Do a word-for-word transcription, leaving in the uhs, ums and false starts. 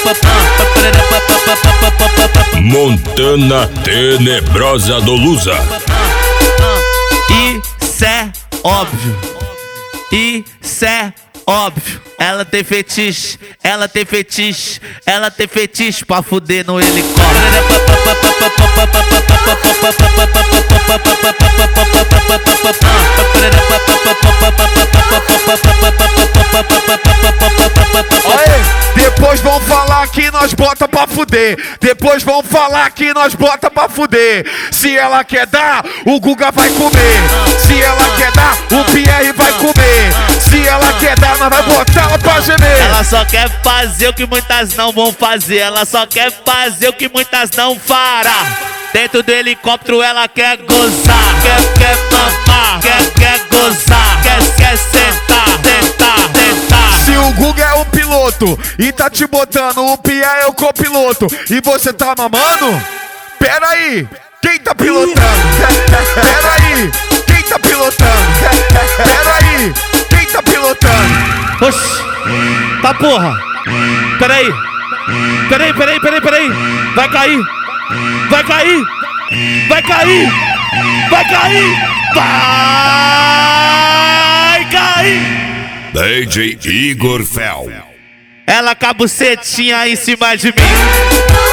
Montana Tenebrosa do Lusa. Isso é óbvio, isso é óbvio. Ela tem fetiche, ela tem fetiche, ela tem fetiche pra fuder no helicóptero. Depois vão falar que nós bota pra fuder. Depois vão falar que nós bota pra fuder. Se ela quer dar, o Guga vai comer. Se ela quer dar, o Pierre vai comer. Se ela quer dar, nós vai botar ela pra gemer. Ela só quer fazer o que muitas não vão fazer. Ela só quer fazer o que muitas não fará. Dentro do helicóptero ela quer gozar, quer, quer mamar, quer, quer gozar, quer, quer sentar, tentar, tentar. Se o Guga é o piloto e tá te botando, o Pierre é o copiloto e você tá mamando? Pera aí, quem tá pilotando? Pera aí, quem tá pilotando? Pera aí, quem tá pilotando? Oxi, tá porra. Pera aí, pera aí, pera aí, pera aí, pera aí. Vai cair, vai cair, vai cair, vai cair, vai cair. D J Igor Fel. Ela com a bucetinha em cima de mim.